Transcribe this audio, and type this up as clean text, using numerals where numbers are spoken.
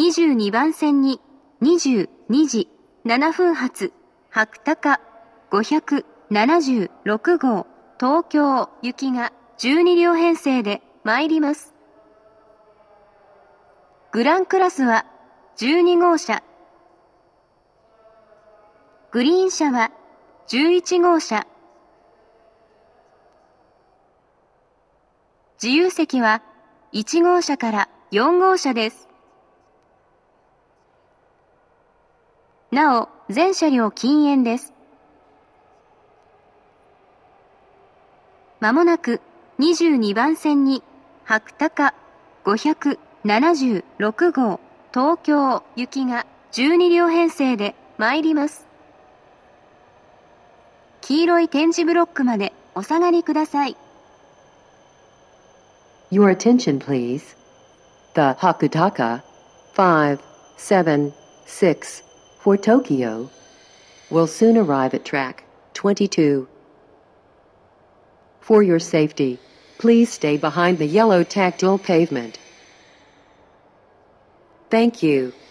22番線に22時7分発白鷹576号東京行きが12両編成で参ります。グランクラスは12号車。グリーン車は11号車。自由席は1号車から4号車です。なお、全車両禁煙です。まもなく22番線に白鷹576号東京行きが12両編成で参ります。黄色い点字ブロックまでお下がりください。 Your attention, please. The Hakutaka 576 for Tokyo will soon arrive at track 22. For your safety, please stay behind the yellow tactile pavement. Thank you.